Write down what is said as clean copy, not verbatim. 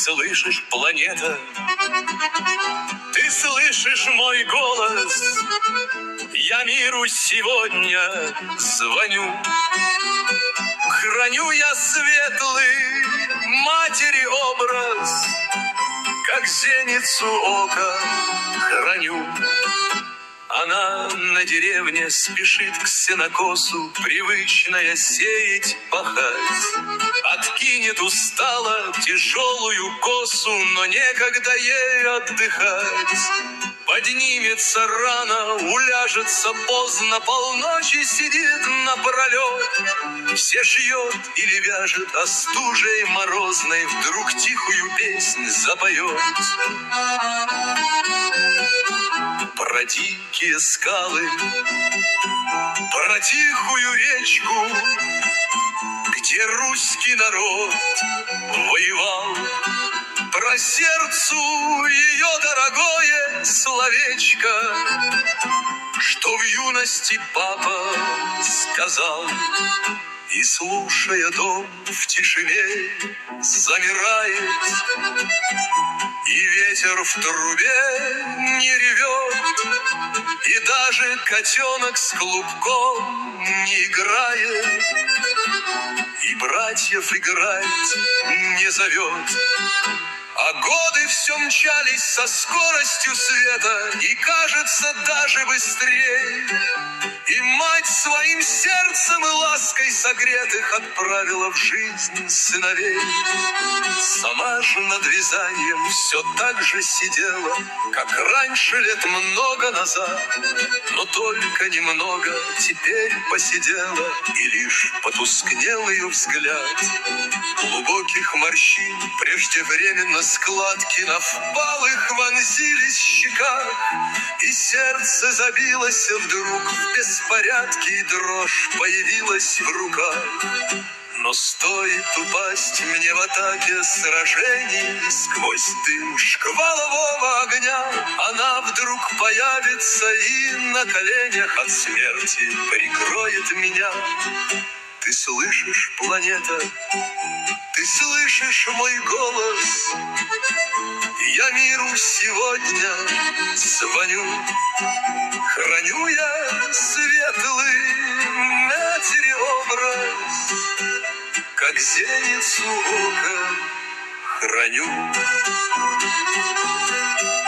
слышишь, планета? Ты слышишь мой голос? Я миру сегодня звоню. Храню я светлый матери образ, как зеницу ока храню. Она на деревне спешит к сенокосу, привычная сеять, пахать. Откинет устало тяжелую косу, но некогда ей отдыхать. Поднимется рано, уляжется поздно, полночи сидит напролет. Все шьет или вяжет, а стужей морозной вдруг тихую песнь запоет. Про дикие скалы, про тихую речку, где русский народ воевал, про сердцу ее дорогое словечко, что в юности папа сказал. И, слушая дом в тишине, замирает, и ветер в трубе не ревет, и даже котенок с клубком не играет, и братьев играть не зовет. А годы все мчались со скоростью света, и, кажется, даже быстрее. И мать своим сердцем и лаской согретых отправила в жизнь сыновей. Сама же над вязанием все так же сидела, как раньше лет много назад, но только немного теперь посидела, и лишь потускнел ее взгляд. Глубоких морщин преждевременно складки на впалых вонзились в щеках, и сердце забилось вдруг в беспорядке, и дрожь появилась в руках. Но стоит упасть мне в атаке сражений, сквозь дым шквалового огня она вдруг появится и на коленях от смерти прикроет меня. Ты слышишь, планета? Ты слышишь мой голос? Я миру сегодня звоню. Храню я светлый матери образ, как зеницу ока храню.